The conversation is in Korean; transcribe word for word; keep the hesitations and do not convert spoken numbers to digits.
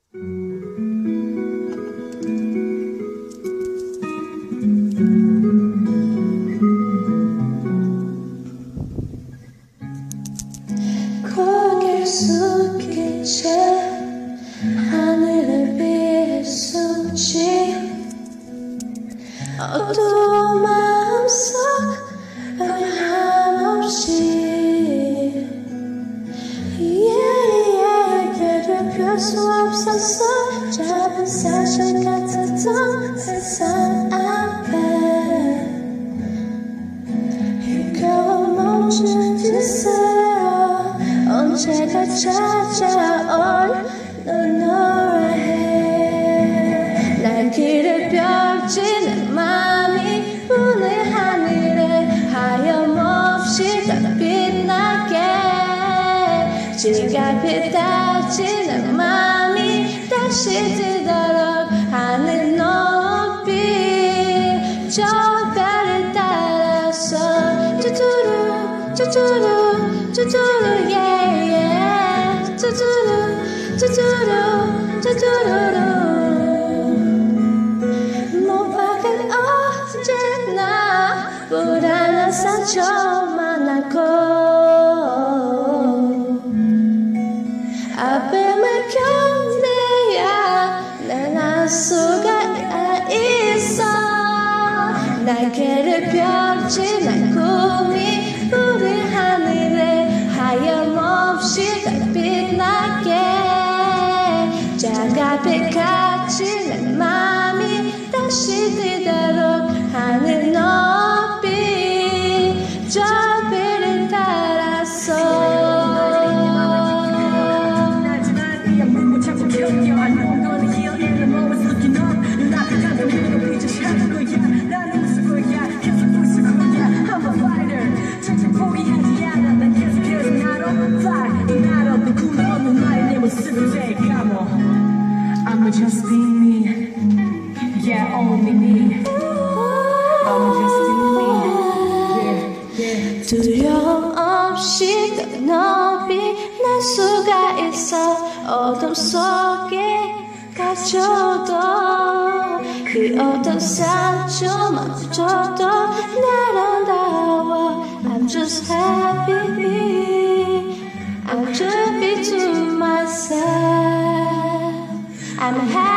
거길 숙인 채 하늘을 위해 숨지 어두운 마음속 변함없이 yeah, yeah, 별을 펼 수 없었어 작은 사실 같았던 세상 앞에 힘겨운 멈춘 기세요 언제가 찾아올 넌 노래해 날길을 펼친 내 맘이 오늘 하늘에 하염없이 다 빛나게 지갑이 닫힌 내 맘이 다시 뜨도록 하늘 높이 저 별을 따라서 쭈쭈루 쭈쭈루 쭈쭈루 yeah yeah 쭈쭈루 쭈쭈루 쭈쭈루루 못 박은 언제나 불안한 상처만 남고 아픔을 견뎌야 난 알 수가 있어 날개를 펼친 난 꿈이 우리 하늘에 하염없이 다 빛나게 장갑에 갇힌 내 맘이 다시 뜨도록 하늘 높이 저 별을 따라서 I'ma just be me, yeah, only me. I'ma just be me, yeah, yeah. 두려움 없이 더 높이 날 수가 있어 어둠 속에 갇혀도 그 어떤 상처만 줘도 아름다워 I'm just happy I'm happy to myself I'm happy